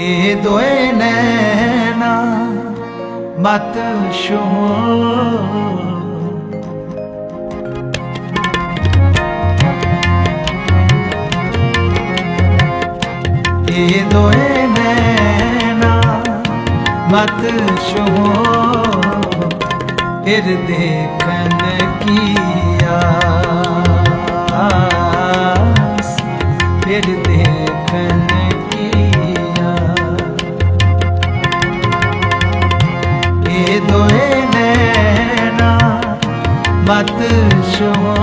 ये दोए नैना मत छुओ, ये दोए नैना मत छुओ, फिर देखन की आस, फिर देखन की आस। ये दोए नैना मत छुओ,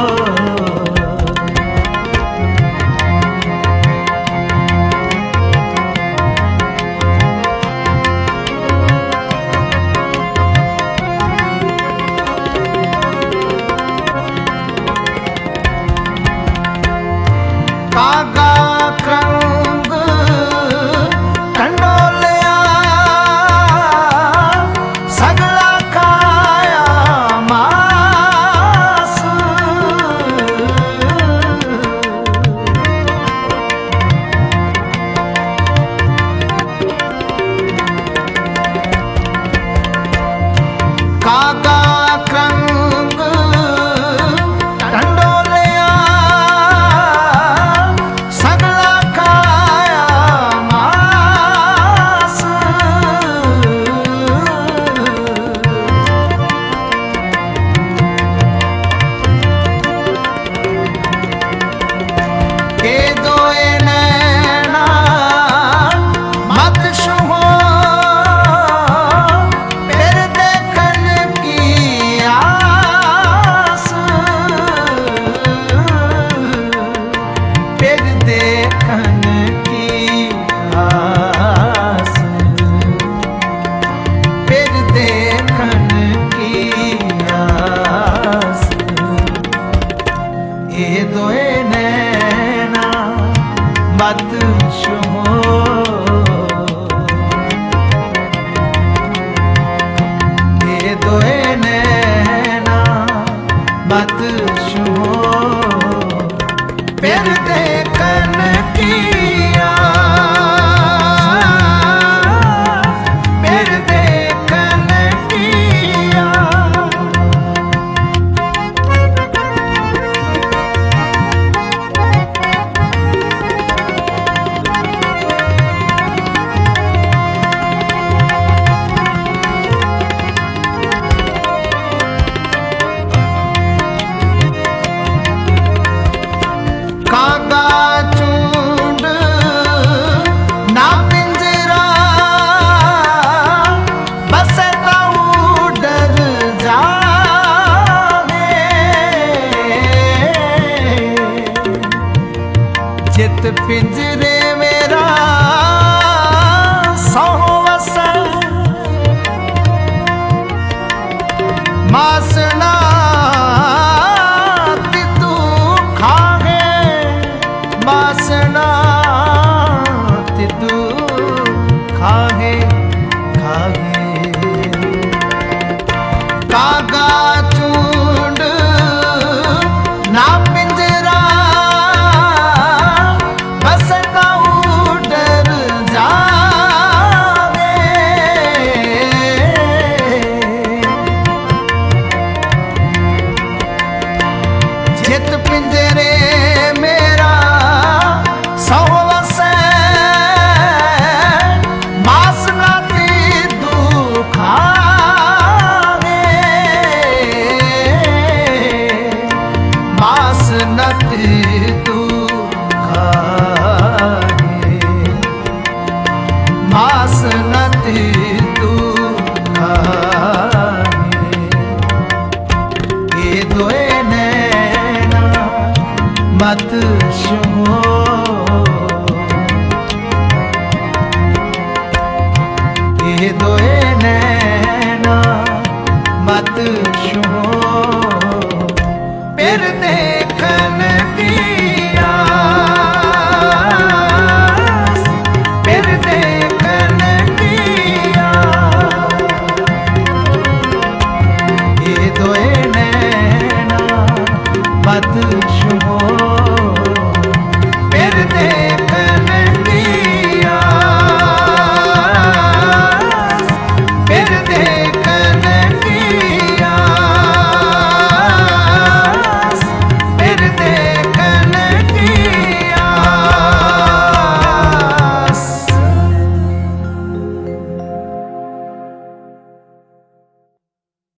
कागा क्रंग कंडोलिया सगला काया मास, कागा क्रंग कंडोलिया ये दोए नैना मत छुओ, ये दोए नैना मत छुओ, फिर देखन की आस, फिर देखन की आस। कागा चूंड ना पिंजरा, बस ताऊ डर जावे, जित पिंजरे मेरा सौ वसा, मासना मासना तितू खाहे खाहे। कागा चूंड ना पिंजरा, बस ताऊ डर जावे, जित पिंजरे मेरा सौ वसे, मासना तितू खावे, मासना तितू खावे, मासना तितू खावे। ये दोए नैना मत छुओ, ये दोए नैना मत छुओ, फिर देखन की आस, फिर देखन की आस। ये दोए नैना मत छुओ।